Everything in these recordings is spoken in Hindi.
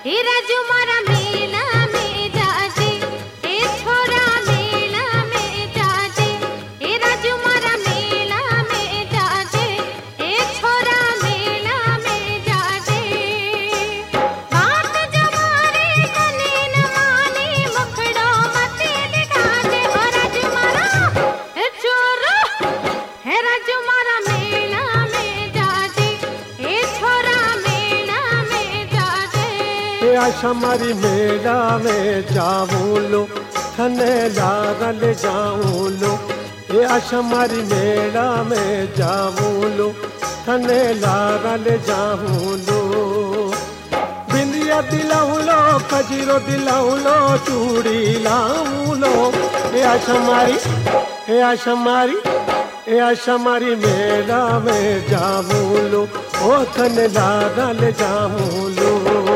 हेरा जो मारा मेला में जाजे, ए छोरा मेला में जाजे, हेरा जो मारा मेला में जाजे, ए छोरा मेला में जाजे। बात जमारे कने न माने मुखड़ो मते दिखाजे, हेरा जो मारा ए छोरा, हेरा जो मारा मेला में जाजे, ए छोरा मेला में जाजे। आशा मारी मेला में जाऊं लो, थने लारल जाऊं लो। ये आशा मारी मेला में जाऊं लो, थने लारल जाऊं लो। बिंदिया दिलाऊं लो, कजरो दिलाऊं लो, चूड़ी लाऊं लो। ये आशा मारी, ये आशा मारी, ये आशा मारी मेला में जाऊं लो, ओ थने लारल जाऊं लो।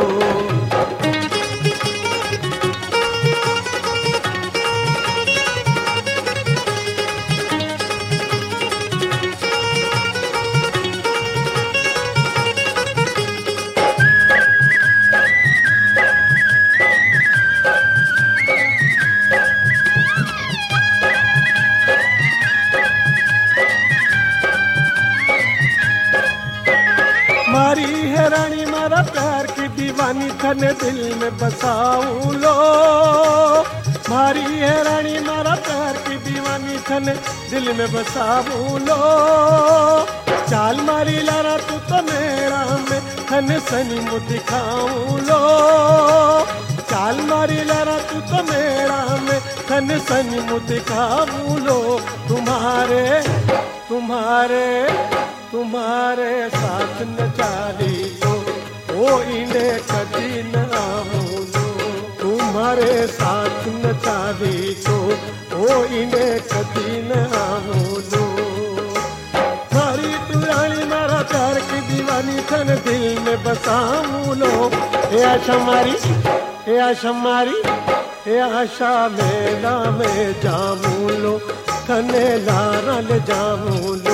मारी है रानी मारा प्यार की दीवानी, थने दिल में बसाऊं लो। मारी है रानी मारा प्यार की दीवानी, थने दिल में बसाऊं लो। चाल मारी लारा तू तो मेरा में, थने सनी मुँह दिखाऊं लो। चाल मारी लारा तू तो मेरा में, थने सनी मुँह दिखाऊं लो। तुम्हारे तुम्हारे तुम्हारे साथ न चाली लो, ओ इन्हें कदी न आऊं लो। तुम्हारे साथ न चाली लो, ओ इन्हें कदी न आऊं लो। मारी तू रानी मारा प्यार की दीवानी, थन दिल में बसाऊं लो। हे आशा मारी, हे आशा मारी, हे आशा मेला में जाऊं लो, थने लारल जाऊं लो।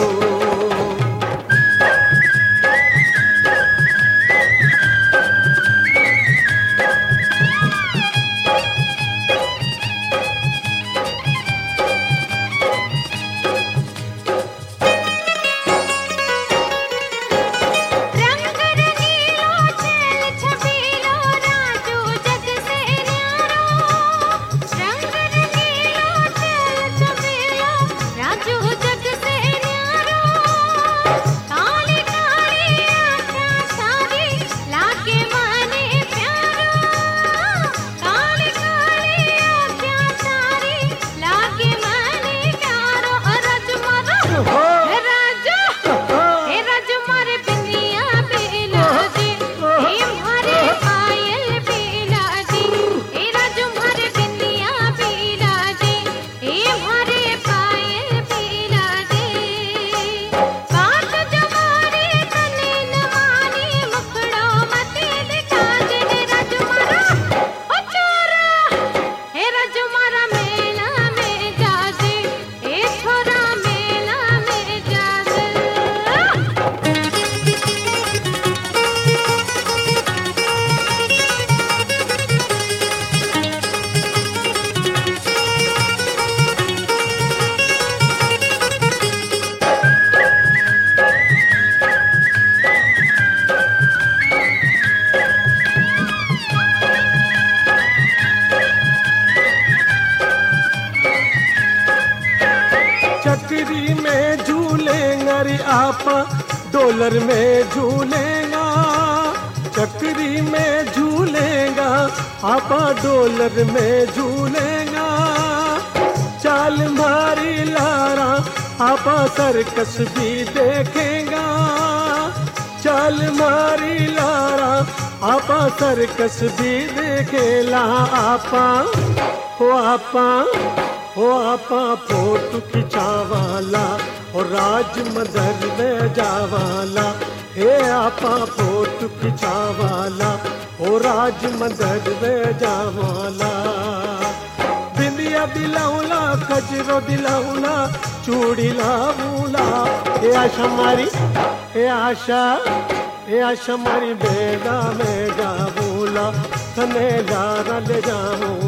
चक्री में झूलेंगा रे आपा, डॉलर में झूलेगा। चक्री में झूलेगा आपा, डॉलर में झूलेगा। चाल मारी लारा आपा, सर्कस भी देखेगा। चाल मारी लारा आपा, सर्कस भी देखेला। आपा हो आपा, ओ आपा फोटो खिंचावाला, और राज मदर में जावाला। हे आपा फोटो खिंचावाला, और राज मदर में जावाला। बिंदिया दिलाऊला, कजरो दिलाऊला, चूड़ी लाऊला। हे आशा मारी, हे आशा, हे आशा मारी बेड़ा में जाऊला। थने यार ले जाऊं